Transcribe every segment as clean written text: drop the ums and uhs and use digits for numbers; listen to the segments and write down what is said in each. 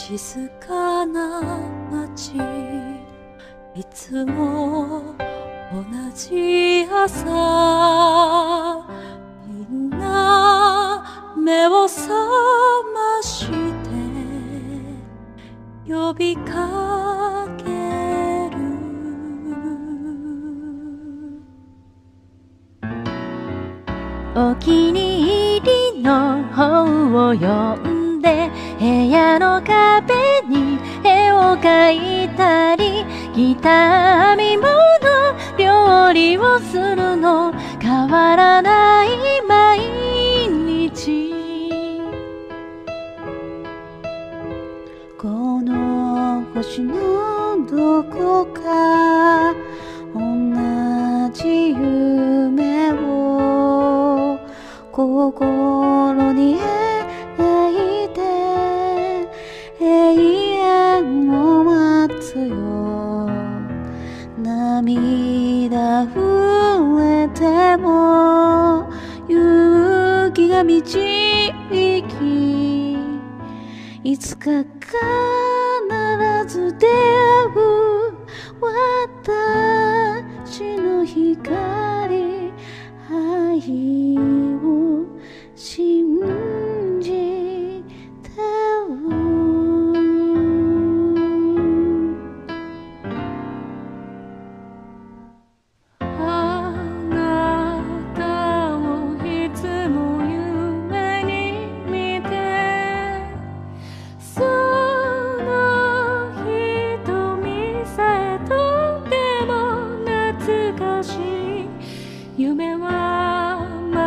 静かな街、いつも同じ朝、みんな目を覚まして呼びかける。 お気に入りの本を読んで部屋の壁に絵を描いたり、ギター編み物料理をするの変わらない毎日。 この星のどこか同じ夢を心に描いて永遠を待つよ。涙触れても勇気が導き、いつか必ず出会う私の光、愛を信じてる。 あなたをいつも夢に見て、その瞳さえとても懐かしい。夢は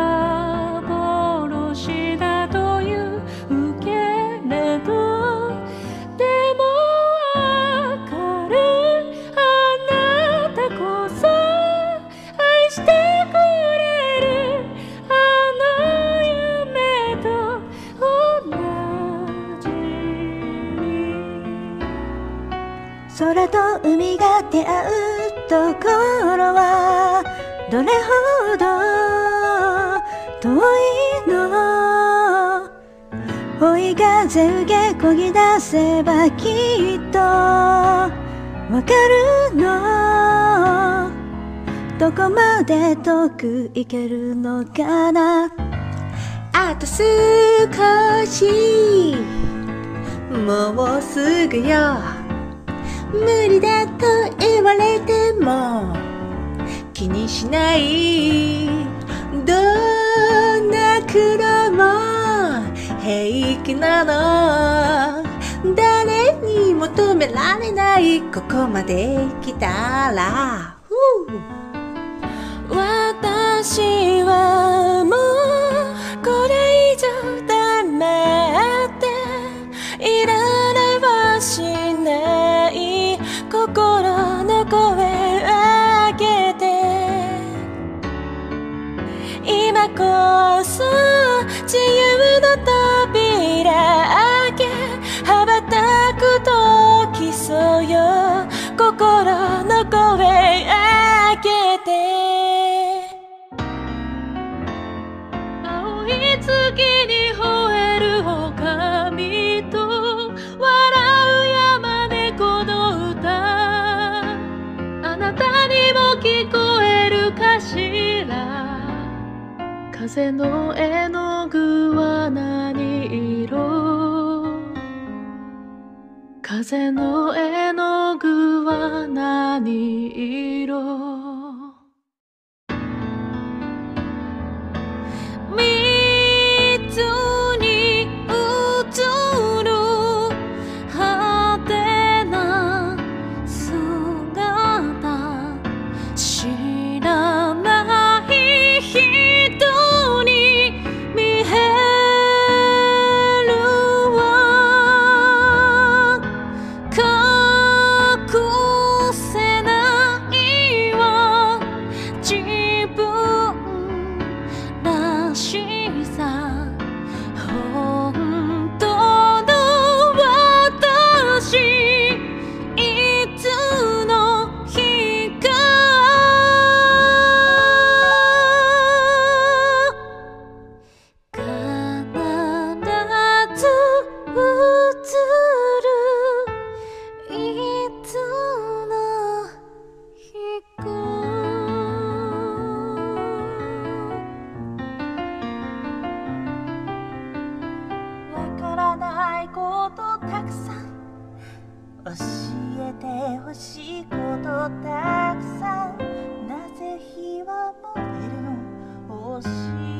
幻だというけれど、でもわかる、あなたこそ愛してくれる。あの夢と同じに。 空と海が出会うところはどれほど遠いの。追い風受けこぎ出せばきっとわかるの。どこまで遠く行けるのかな。あと少し、もうすぐよ。無理だと言われても気にしない。どんな苦労も平気なの。誰に求められないここまで来たら。 私はもうこれ以上ダメっていられはしない。心の声上げて、今こそ自由の扉開け羽ばたく時そうよ。心の声上げて、青い月に吠える狼と笑う山猫の歌、あなたにも聞こえるかしら。風の絵の具は何色、風の絵の具は何色。水に映る派手な姿、知らない人に見えるわ。隠せないわ。 てほしいことたくさん、なぜ火は燃えるの？教え